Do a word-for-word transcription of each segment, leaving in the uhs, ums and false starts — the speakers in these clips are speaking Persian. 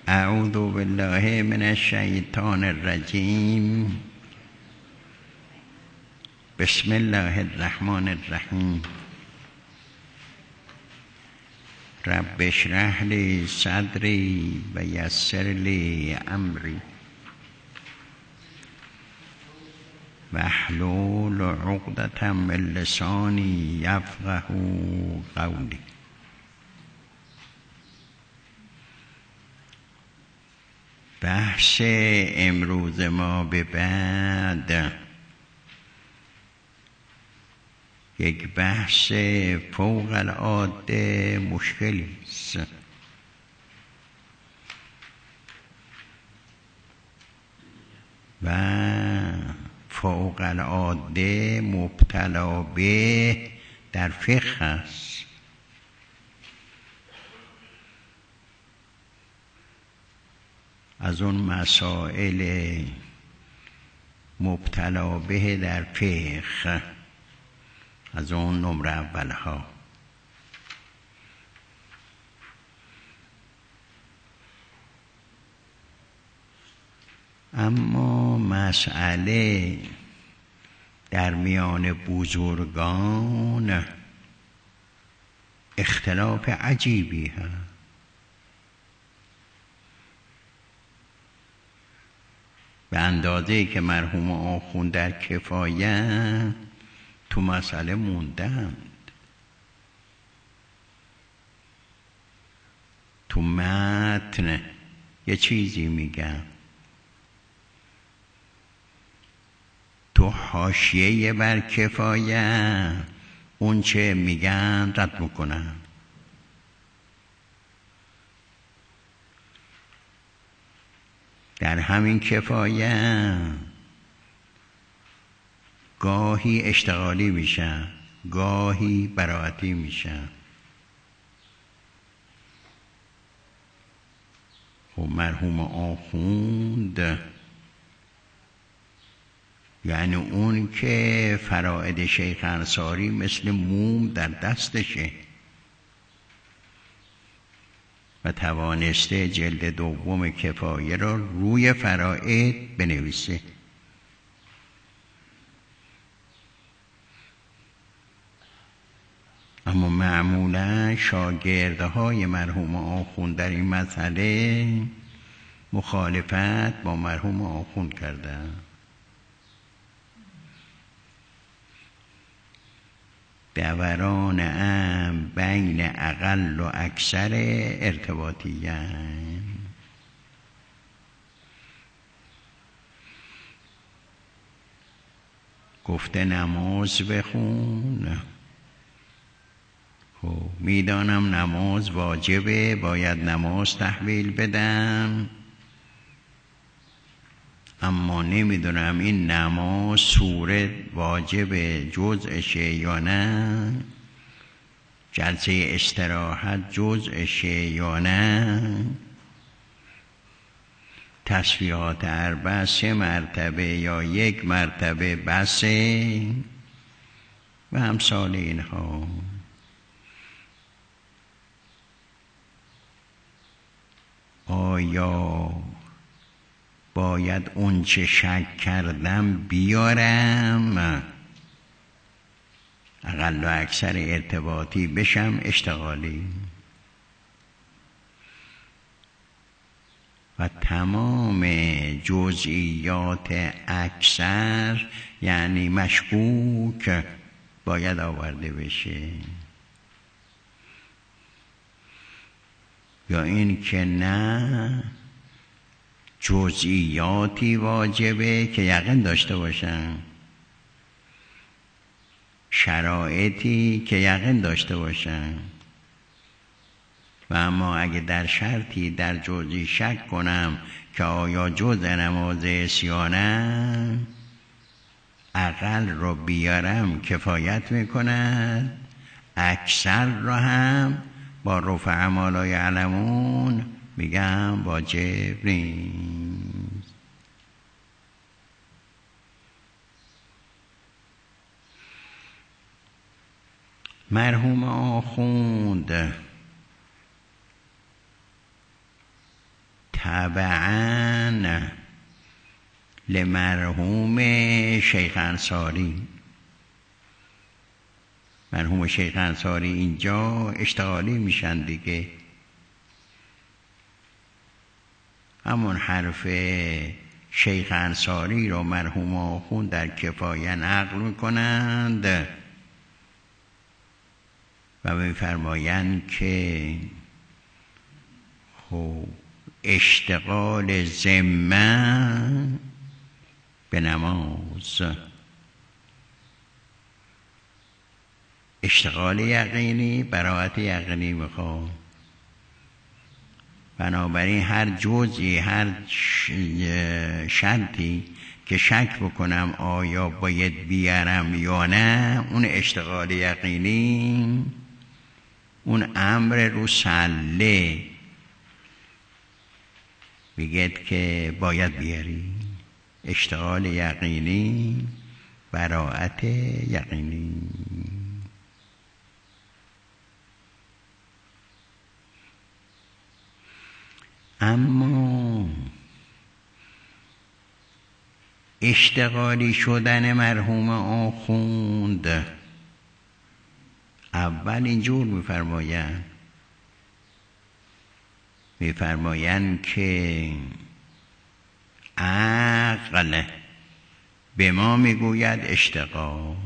اعوذ بالله من الشیطان الرجیم. بسم الله الرحمن الرحیم. رب اشرح لی صدری و یسر لی امری واحلل عقدة من لسانی یفقهوا قولی. بحث امروز ما به بعد یک بحث فوق العاده مشکلی است و فوق العاده مبتلا به در فقه است. از اون مسائل مبتلا به در فقه، از اون نمره اولها. اما مسئله در میان بزرگان اختلاف عجیبی هست. به اندازه‌ای که مرحوم آخوند در کفایت تو مسئله موندند، تو متن یه چیزی میگن، تو حاشیه بر کفایت اون چه میگن رد میکنن. در همین کفایت گاهی اشتغالی میشن، گاهی براعتی میشن. خب مرحوم آخوند یعنی اون که فرائد شیخ انصاری مثل موم در دستشه و توانسته جلد دوم کفایه را روی فرائد بنویسه. اما معمولا شاگردهای مرحوم آخوند در این مسئله مخالفت با مرحوم آخوند کردند. دوران ام بین اقل و اکثر ارتباطیه. گفته نماز بخون، خب میدانم نماز واجبه، باید نماز تحویل بدم، اما نمیدونم این نماز سوره واجبه جزءشه یا نه، جلسه استراحت جزءشه یا نه، تسبیحات اربع سه مرتبه یا یک مرتبه بسه و امثال اینها. آیا باید اون چه شک کردم بیارم اقل و اکثر ارتباطی بشم اشتغالی و تمام جزئیات اکثر یعنی مشکوک باید آورده بشه، یا این که نه جزئیاتی واجبه که یقین داشته باشن، شرایطی که یقین داشته باشن، و اما اگه در شرطی در جزئی شک کنم که آیا جزء نماز عصیانه، اقل رو بیارم کفایت میکند، اکثر رو هم با رفع ما لا یعلمون میگم واجب نیست. مرحوم آخوند تبعاً لمرحوم شیخ انصاری. مرحوم شیخ انصاری اینجا اشتغالی میشن دیگه، همون حرف شیخ انصاری رو مرحوم آخوند در کفایه نقل میکنند و میفرمایند که خب اشتغال ذمه به نماز، اشتغال یقینی براءت یقینی میخواد. بنابراین هر جزئی، هر شرطی که شک بکنم آیا باید بیارم یا نه، اون اشتغال یقینی، اون امر رو سله بگید که باید بیاری. اشتغال یقینی، براءت یقینی. اما اشتغالی شدن مرحوم آخوند اول اینجور میفرمایند میفرمایند که عقل به ما میگوید اشتغال،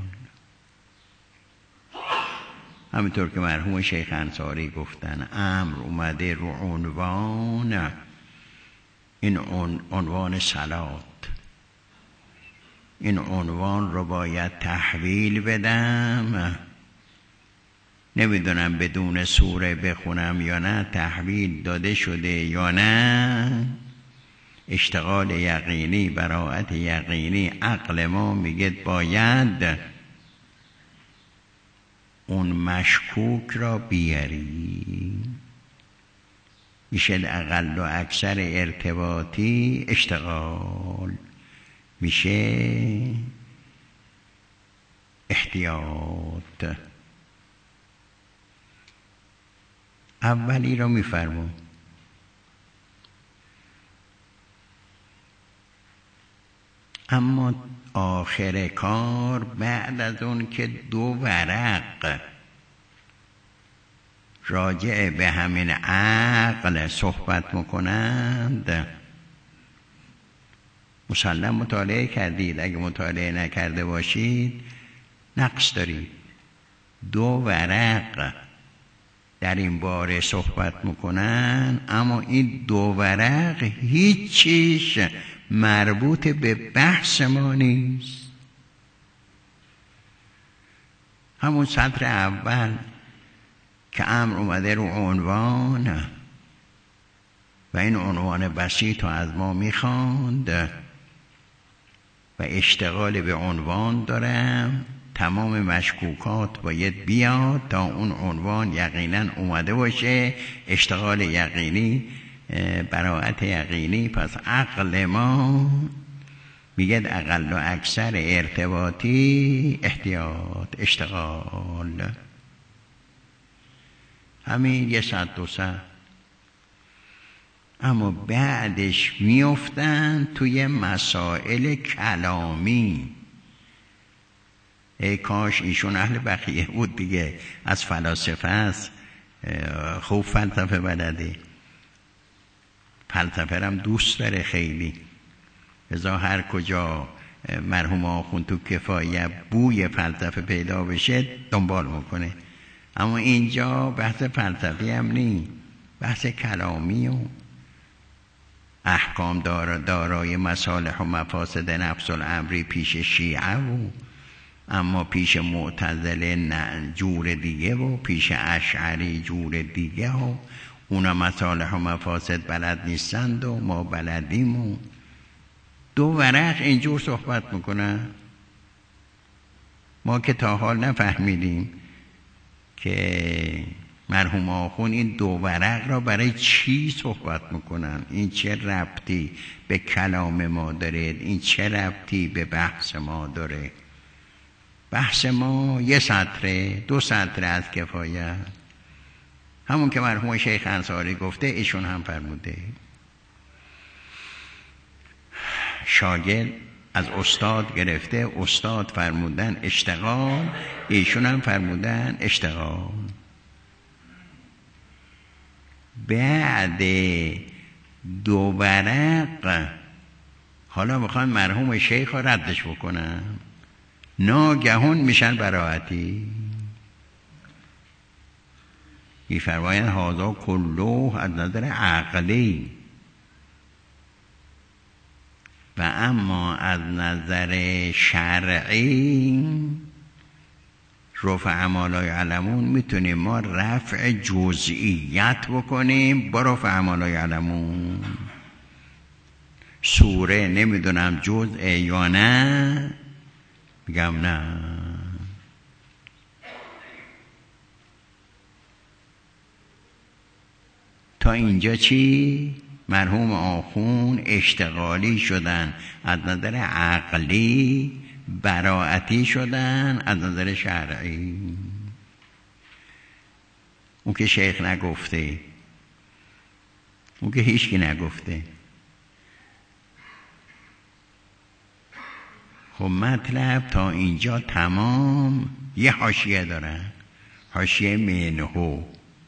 همینطور که مرحوم شیخ انصاری گفتن امر اومده رو عنوان، این عنوان صلات، این عنوان رو باید تحویل بدم، نمیدونم بدون سوره بخونم یا نه، تحویل داده شده یا نه. اشتغال یقینی، براءت یقینی، عقل ما میگه باید اون مشکوک را بیاری. میشه اقل و اکثر ارتباطی اشتغال، میشه احتیاط. اولی را میفرمون. اما آخر کار بعد از اون که دو ورق راجع به همین عقل صحبت میکنند، مسلم مطالعه کردید، اگه مطالعه نکرده باشید نقص دارید. دو ورق در این باره صحبت میکنن، اما این دو ورق هیچ چیز مربوط به بحث ما نیست. همون سطر اول که امر اومده رو عنوان و این عنوان بسیط رو از ما میخواند و اشتغال به عنوان دارم، تمام مشکوکات باید بیاد تا اون عنوان یقینا اومده باشه. اشتغال یقینی، براءت یقینی. پس عقل ما میگه اقل و اکثر ارتباطی احتیاط، اشتغال. همین یه صد دو صد. اما بعدش میفتن توی مسائل کلامی. ای کاش ایشون اهل بقیه بود دیگه، از فلاسفه است، خوب فلسفه بلده، فلسفه هم دوست داره خیلی، لذا هر کجا مرحوم آخوند تو کفایه بوی فلسفه پیدا بشه دنبال میکنه. اما اینجا بحث فلسفی هم نی، بحث کلامی و احکام دار دارای مصالح و مفاسد نفس الامری پیش شیعه و اما پیش معتزله نه جور دیگه و پیش اشعری جور دیگه و اونا مصالح و مفاسد بلد نیستند و ما بلدیم و دو ورق اینجور صحبت میکنن. ما که تا حال نفهمیدیم که مرحوم آخوند این دو ورق را برای چی صحبت میکنن، این چه ربطی به کلام ما داره، این چه ربطی به بحث ما داره. بحث ما یه سطره، دو سطره از کفایه، همون که مرحوم شیخ انصاری گفته ایشون هم فرموده. شاگرد از استاد گرفته، استاد فرمودن اشتغال، ایشون هم فرمودن اشتغال. بعد دو ورق حالا میخوان مرحوم شیخ رو ردش بکنن، ناگهان میشن براعتی. میفرماین هذا کله از نظر عقلی و اما از نظر شرعی رفع ما لا یعلمون میتونیم ما رفع جزئیت بکنیم با رفع ما لا یعلمون. سوره نمیدونم جزء یا نه، میگم نه. تا اینجا چی؟ مرحوم آخون اشتغالی شدن از نظر عقلی، براعتی شدن از نظر شرعی. اون که شیخ نگفته، اون که هیچکی نگفته. خب مطلب تا اینجا تمام. یه حاشیه دارن، حاشیه منهو،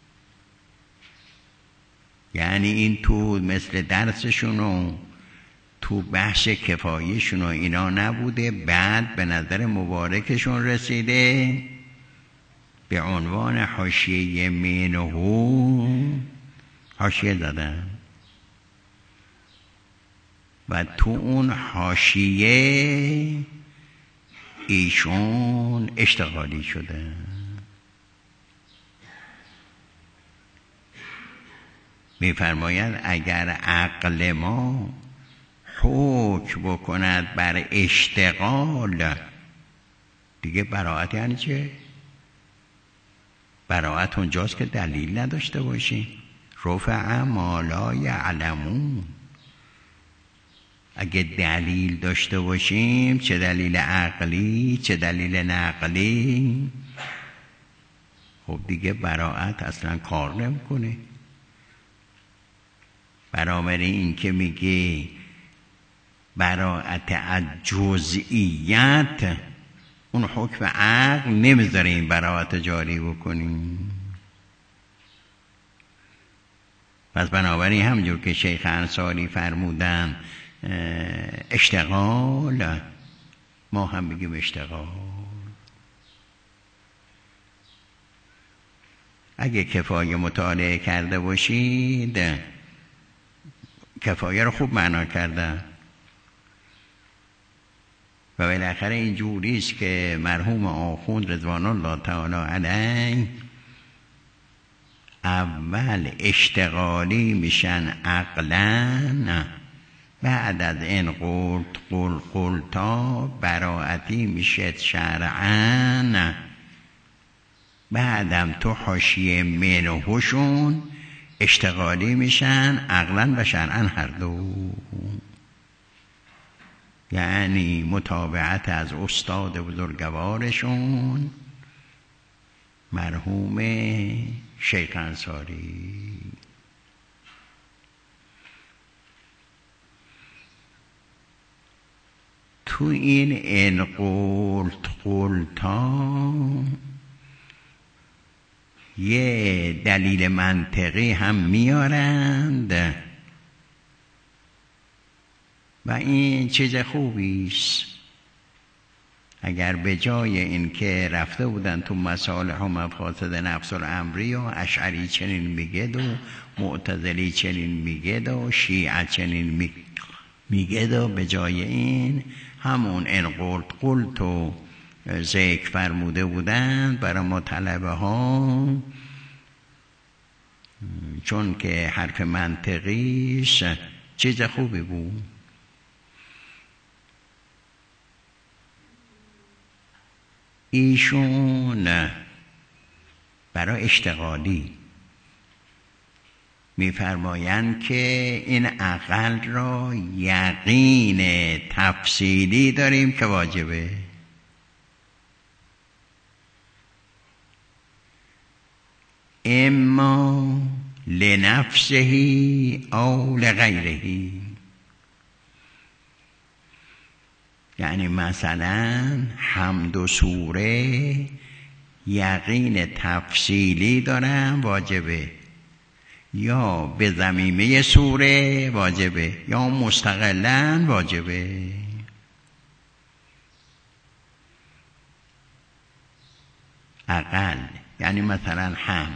یعنی این تو مثل درسشون و تو بحث کفایشون و اینا نبوده، بعد به نظر مبارکشون رسیده به عنوان حاشیه منهو حاشیه دادن و تو اون حاشیه ایشون اشتغالی شده. می‌فرماید اگر عقل ما حکم بکند بر اشتغال، دیگه براعت یعنی چه؟ براعت اونجاست که دلیل نداشته باشیم. رفع ما لا یعلمون. اگه دلیل داشته باشیم، چه دلیل عقلی چه دلیل نقلی، خب دیگه براعت اصلا کار نمیکنه. برابر این که میگه براعت از جزئیت، اون حکم عقل نمیذاره این براعت جاری بکنیم. پس بنابراین همونجور که شیخ انصاری فرمودن اشتغال، ما هم بگیم اشتغال. اگه کفایه مطالعه کرده باشید، کفایه رو خوب معنا کردن و بالاخره این جوری است که مرحوم آخوند رضوان الله تعالی علیه اول اشتغالی میشن عقلاً، بعد از این قلت قل قلتا براعتی میشد شرعاً، بعدم تو حاشیه منهوشون اشتغالی میشن عقلاً و شرعاً هر دو. یعنی متابعت از استاد بزرگوارشون مرحوم شیخ انصاری. تو این ان قلت قلتا یه دلیل منطقی هم میارند و این چیز خوبیست. اگر به جای این که رفته بودن تو مصالح و مفاسد نفس الامری و اشعری چنین میگه و معتزلی چنین میگه و شیعه چنین میگه و به جای این همون ان قلت قلت و ذکر فرموده بودن برای ما طلبه ها، چون که حرف منطقیش چیز خوبی بود. ایشون برای اشتغالی میفرمایند که این عقل را یقین تفصیلی داریم که واجبه. اما لنفسه او لغیره، یعنی مثلا حمد و سوره یقین تفصیلی دارن واجبه، یا به ضمیمه سوره واجبه، یا مستقلاً واجبه. اقل یعنی مثلا حمد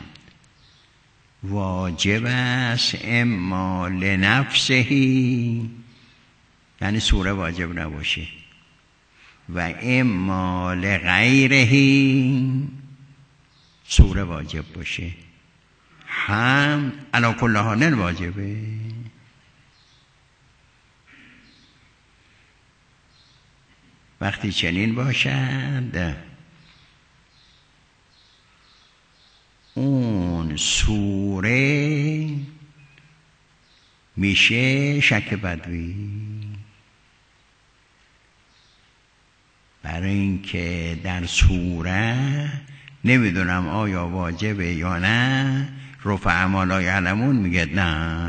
واجب است اما لنفسهی، یعنی سوره واجب نباشه، و اما لغیرهی سوره واجب باشه. حمد علی کل حال واجبه. وقتی چنین باشد اون سوره میشه شک بدوی، برای اینکه در سوره نمیدونم آیا واجبه یا نه، رفع ما لا یعلمون میگه نه.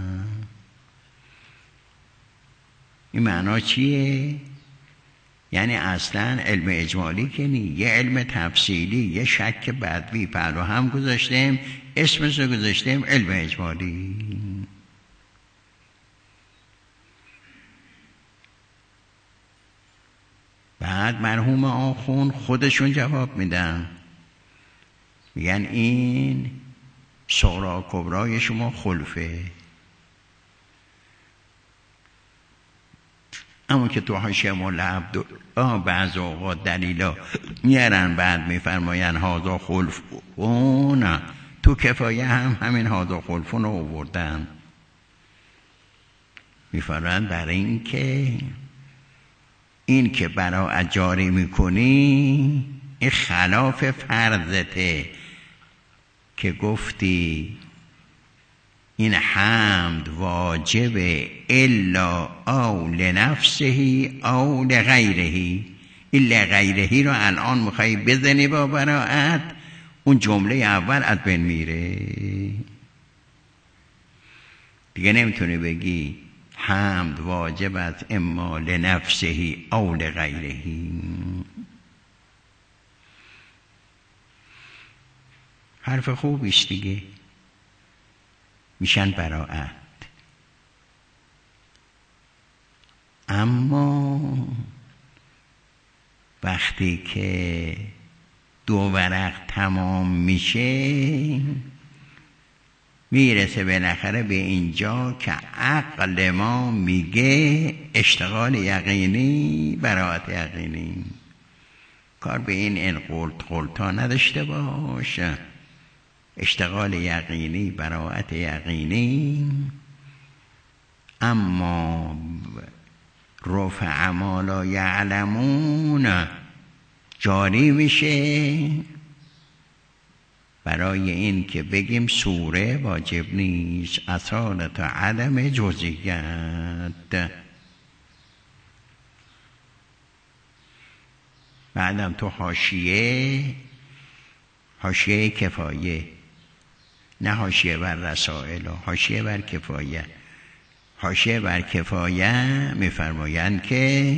این معنا چیه؟ یعنی اصلا علم اجمالی که نی، یه علم تفصیلی، یه شک بدوی پهلو هم گذاشتیم، اسمش رو گذاشتیم علم اجمالی. بعد مرحوم آخون خودشون جواب میدن، میگن این صغرا کبرای شما خلفه. اما که تو حاشیه مولا عبدالله بعض اوقات دلیلا میارن بعد میفرماین هازا خلفون، تو کفایه هم همین هازا خلفون رو آوردن، میفرماین برای این که این که براءت جاری میکنی این خلاف فرضته که گفتی این حمد واجبه الا او لنفسه او لغیرهی. این لغیرهی رو الان میخوایی بزنی با براءت، اون جمله اول از بین میره دیگه. نمیتونی بگی حمد واجب است اما لنفسه او لغیرهی. حرف خوبیست دیگه، میشن براءت. اما وقتی که دو ورق تمام میشه میرسه بالاخره به اینجا که عقل ما میگه اشتغال یقینی براءت یقینی. کار به این این قلت قلتا نداشته باشه. اشتغال یقینی براءت یقینی، اما رفع ما لا یعلمون جاری میشه برای این که بگیم سوره واجب نیست، اصالت عدم جزئیت. بعدم تو حاشیه حاشیه کفایه، نه حاشیه بر رسائل، حاشیه بر کفایه. حاشیه بر کفایه میفرمایند که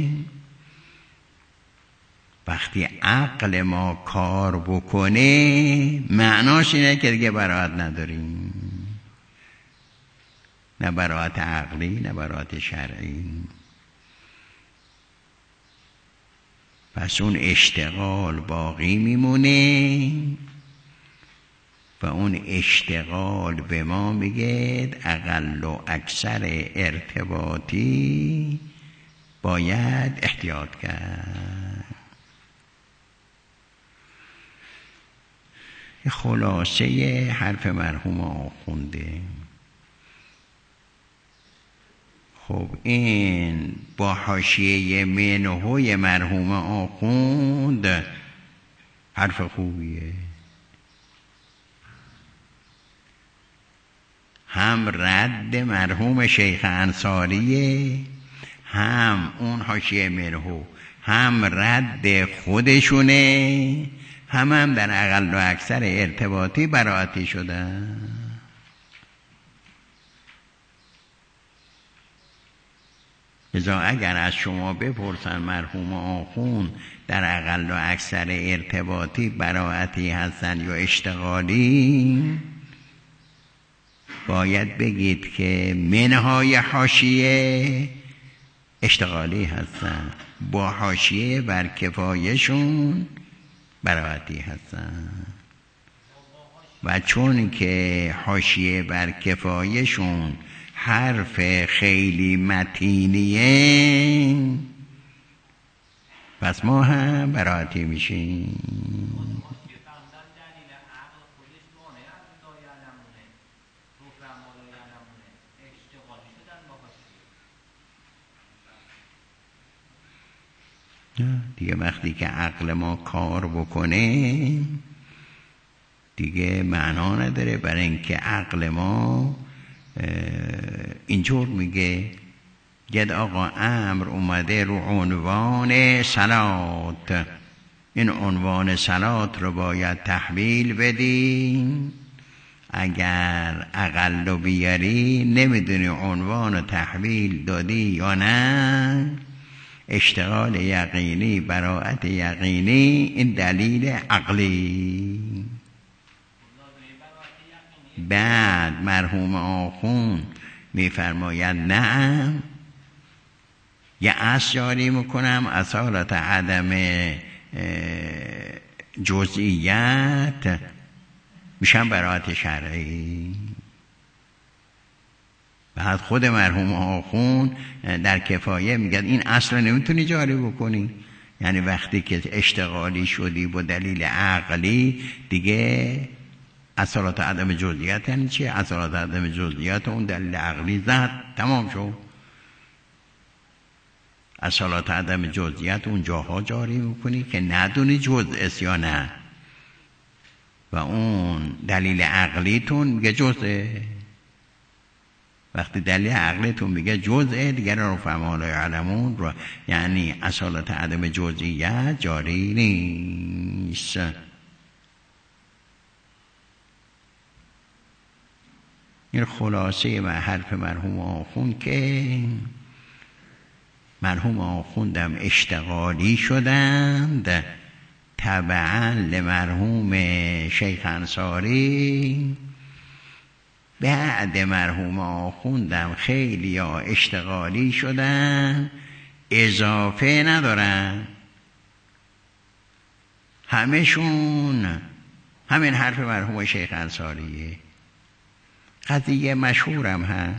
وقتی عقل ما کار بکنه معناش اینه که دیگه براءت نداریم، نه براءت عقلی نه براءت شرعی. پس اون اشتغال باقی میمونه و اون اشتغال به ما میگه اقل و اکثر ارتباطی باید احتیاط کرد. خلاصه حرف مرحوم آخونده. خب این با حاشیه منهوی مرحوم آخوند حرف خوبیه، هم رد مرحوم شیخ انصاریه، هم اون حاشیه منهو، هم رد خودشونه، هم هم در اقل و اکثر ارتباطی براءتی شدن. لذا اگر از شما بپرسن مرحوم آخوند در اقل و اکثر ارتباطی براعتی هستن یا اشتغالی، باید بگید که منهای حاشیه اشتغالی هستن، با حاشیه بر کفایشون براعتی هستن. و چون که حاشیه بر کفایشون حرف خیلی متینیه، پس ما هم براعتی میشیم. دیگه وقتی که عقل ما کار بکنه دیگه معنا نداره، برای اینکه عقل ما اینجور میگه گد آقا امر اومده رو عنوان صلات، این عنوان صلات رو باید تحویل بدیم. اگر اقل و بیاری نمیدونی عنوان رو تحویل دادی یا نه، اشتغال یقینی براعت یقینی این دلیل عقلی. بعد مرحوم آخوند میفرماید نعم، یه اصل جاری میکنم، اصالت عدم جزئیت میشم براعت شرعی. بعد خود مرحوم آخوند در کفایه میگه این اصل رو نمیتونی جاری بکنی، یعنی وقتی که اشتغالی شدی با دلیل عقلی دیگه اصالات عدم جزئیت یعنی چی؟ اصالات عدم جزئیت اون دلیل عقلی زد، تمام شد. اصالات عدم جزئیت اون جاها جاری میکنی که ندونی جزء یا نه، و اون دلیل عقلیتون میگه جزءه. وقتی دلیل عقلیتون میگه جزءه دیگر رو فهمان لا یعلمون رو، یعنی اصالات عدم جزئیت جاری نیست. این خلاصه و حرف مرحوم آخوند که مرحوم آخوندم اشتغالی شدند تبعا لمرحوم شیخ انصاری. بعد مرحوم آخوندم خیلی ها اشتغالی شدن، اضافه ندارن، همشون همین حرف مرحوم شیخ انصاریه. قضیه مشهورم هست.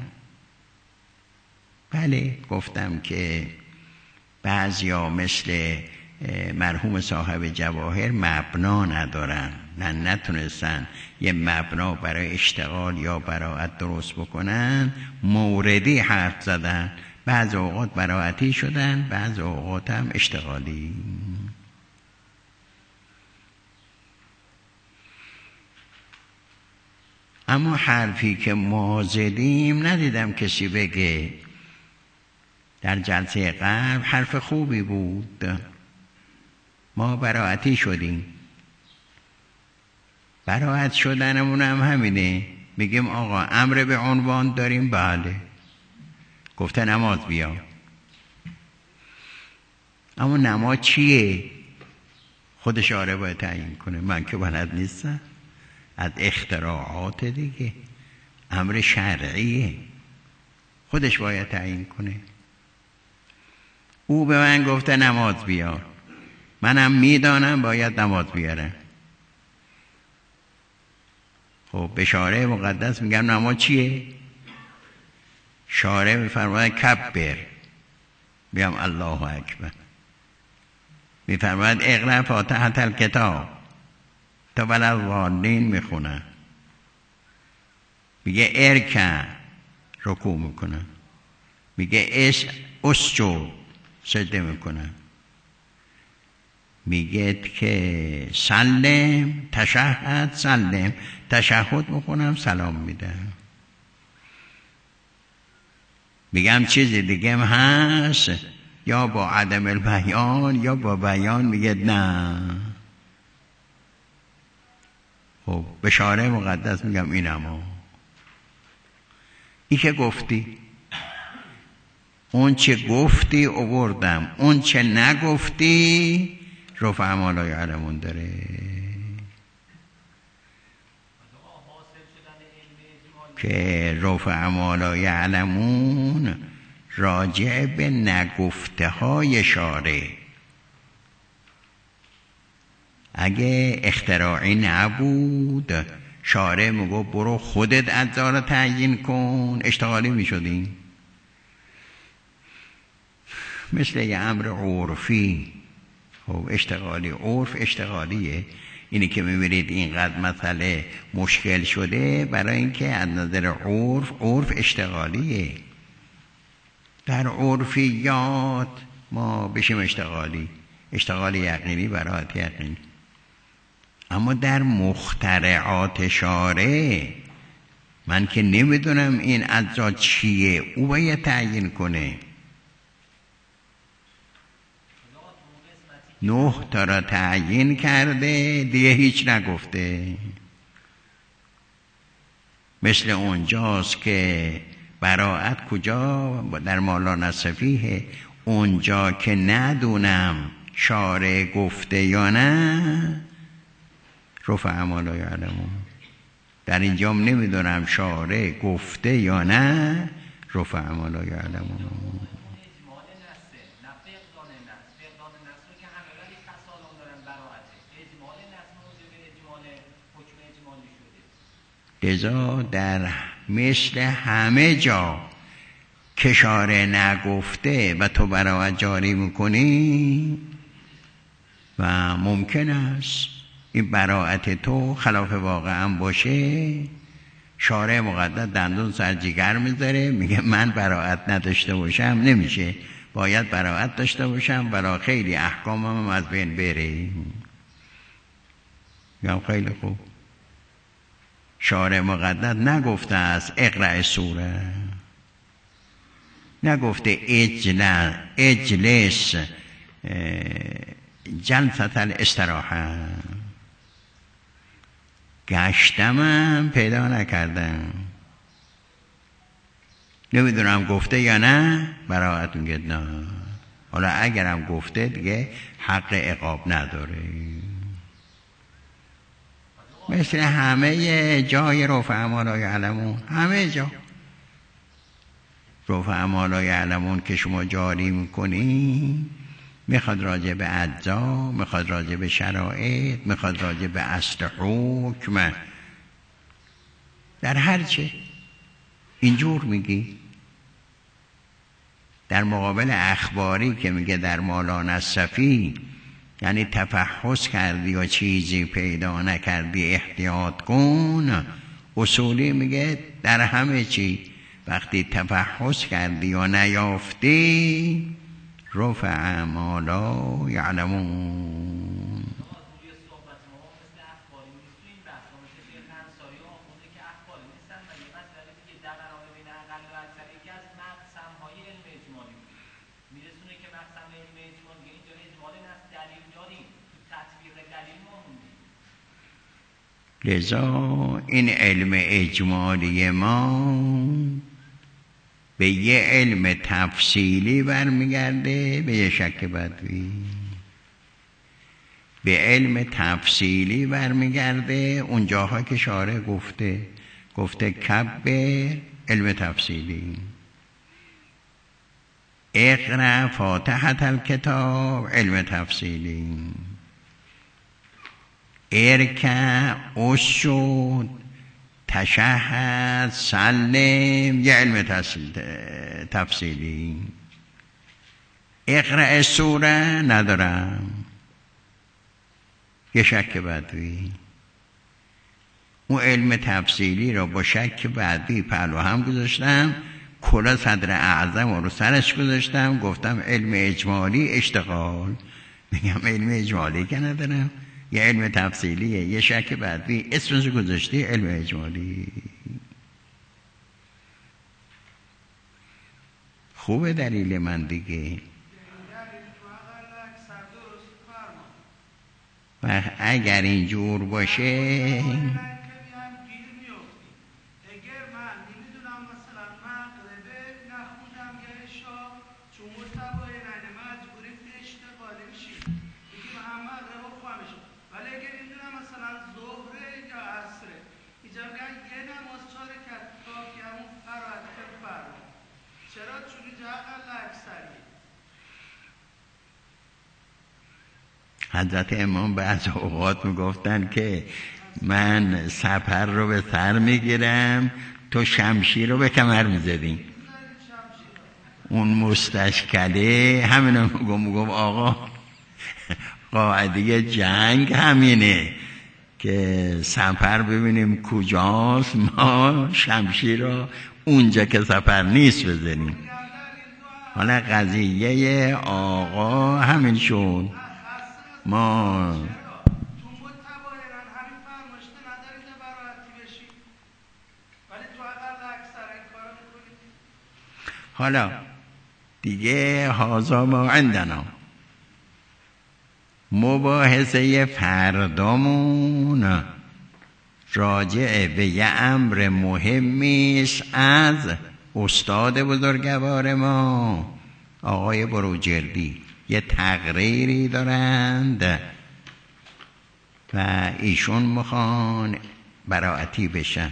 بله گفتم که بعضیا مثل مرحوم صاحب جواهر مبنا ندارن، نه نتونستن یه مبنا برای اشتغال یا براعت درست بکنن، موردی حرف زدن، بعض اوقات براعتی شدن، بعض اوقات هم اشتغالی. اما حرفی که ما زدیم ندیدم کسی بگه. در جلسه قبل حرف خوبی بود، ما براعتی شدیم. براعت شدنمون هم همینه، میگیم آقا امر به عنوان داریم، بله گفته نماز بیا. اما نماز چیه؟ خودش آره باید تعیین کنه، من که بلد نیستم. از اختراعات دیگه، امر شرعیه، خودش باید تعیین کنه. او به من گفته نماز بیار، منم میدانم باید نماز بیارم. خب به شارع مقدس میگم نماز چیه؟ شارع میفرماید کبر، میگم الله اکبر. میفرماید اقرأ فاتحه الکتاب، تا وللضالین میخونم. میگه ارکع، رکوع میکنم. میگه اس اسجد، سجده میکنم. میگه که سلم، تشهد، سلم، تشهد میکنم، سلام میدم. میگم چیزی دیگه هست یا با عدم البیان یا با بیان؟ میگه نه. خب به شارع مقدس میگم اینم ها، ای که گفتی. اون چه گفتی اووردم، اون چه نگفتی رفع ما لا یعلمون داره. که رفع ما لا یعلمون راجع به نگفته های شارع. اگه اختراعی نبود شارع میگو برو خودت اجزا رو تعیین کن، اشتغالی میشدین. مثل یه امر عرفی. خب اشتغالی، عرف اشتغالیه. اینی که میبینید اینقدر مسئله مشکل شده برای اینکه از نظر عرف عرف اشتغالیه. در عرفیات ما بشیم اشتغالی، اشتغال یقینی برات یقینی. اما در مخترعات شارع من که نمیدونم این اجزا چیه، او باید تعیین کنه. نه تا را تعیین کرده دیگه هیچ نگفته. مثل اونجاست که براءت کجا در مالا نصفیه، اونجا که ندونم شارع گفته یا نه رفع ما لا یعلمون. در اینجام نمیدونم شارع گفته یا نه رفع ما لا یعلمون. لذا در مثل همه جا که شارع نگفته و تو براءت جاری میکنی و ممکن است این براءت تو خلاف واقع هم باشه، شارع مقدس دندون سر جگر میذاره میگه من براءت نداشته باشم نمیشه، باید براءت داشته باشم ولی خیلی احکامم از بین بره. میگم خیلی خوب، شارع مقدس نگفته است اقرأ سوره، نگفته اجلس اجلس جلسة الاستراحه. گشتمم پیدا نکردم، نمیدونم گفته یا نه، براءت میگه نه. حالا اگرم گفته دیگه حق عقاب نداره. مثل همه جای رفع ما لا یعلمون، همه جا رفع ما لا یعلمون که شما جاری میکنی میخواد راجع به اجزا، میخواد راجع به شرایط، میخواد راجع به اصل حکم، در هر چه اینجور میگی. در مقابل اخباری که میگه در مالا نصفی یعنی تفحص کردی و چیزی پیدا نکردی احتیاط کن، اصولی میگه در همه چی وقتی تفحص کردی و نیافتی رفع ما لا یعلمون. لذا این علم اجمالی ما به یه علم تفصیلی برمیگرده، به یه شک بدوی. به علم تفصیلی برمیگرده اون جاها که شارع گفته گفته کبر، علم تفصیلی. اقرأ فاتحة الکتاب، علم تفصیلی. ارکع اسجد تشهد سلم، یه علم تفصیلی. اقرأ سوره ندارم، یه شک بدوی. اون علم تفصیلی رو با شک بدوی پهلو هم گذاشتم، کلا صدر اعظم رو سرش گذاشتم، گفتم علم اجمالی اشتغال. میگم علم اجمالی که ندارم، یه علم تفصیلیه، یه شک بدوی، اسمش گذاشتی علم اجمالی. خوبه دلیل من دیگه. و اگر اینجور باشه چون متبای ننه مجبوریم نشته قالی میشیم بگیم همه رو خواهمشون. ولی اگر میدونم مثلا ظهره یا عصره اینجا میگن یه نماز چهار رکعت کافی همون فرات فرما. چرا؟ چون اینجا اقل اکثری. حضرت امام بعض اوقات میگفتن که من سپر رو به سر میگیرم، تو شمشیر رو به کمر میزدیم. اون مستشکله همین رو میگم آقا قاعده جنگ همینه که سپر ببینیم کجاست، ما شمشیر رو اونجا که سپر نیست بزنیم. حالا قضیه آقا همین شد. ما حالا دیگه هازا ما عندنا مباحثه فردامون راجع به یه امر مهمیش از استاد بزرگوار ما آقای بروجردی یه تقریری دارند و ایشون میخوان براعتی بشن.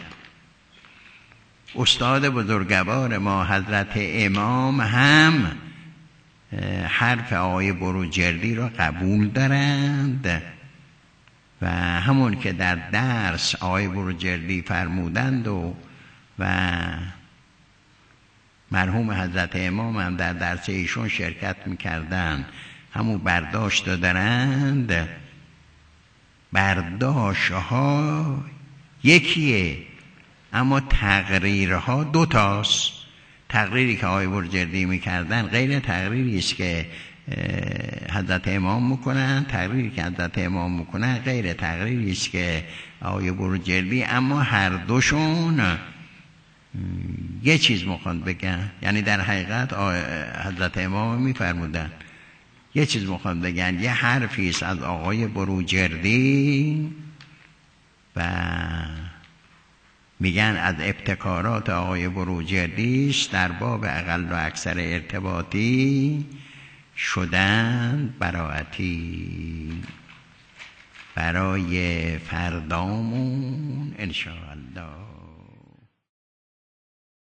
استاد بزرگوار ما حضرت امام هم حرف آقای بروجردی رو قبول دارند و همون که در درس آقای بروجردی فرمودند و و مرحوم حضرت امام هم در درس ایشون شرکت میکردن همون برداشت دارند. برداشت ها یکیه اما تقریرها دو تاست. تقریری که آقای بروجردی میکردن غیر تقریری است که حضرت امام میکنن، تقریری که حضرت امام میکنن غیر تقریری است که آقای بروجردی، اما هر دوشون یه چیز میخوان بگن. یعنی در حقیقت حضرت امام میفرمودن یه چیز میخوان بگن، یه حرفی است از آقای بروجردی و میگن از ابتکارات آقای بروجردیش در باب اقل و اکثر ارتباطی شدن براعتی برای فردامون انشاءالله.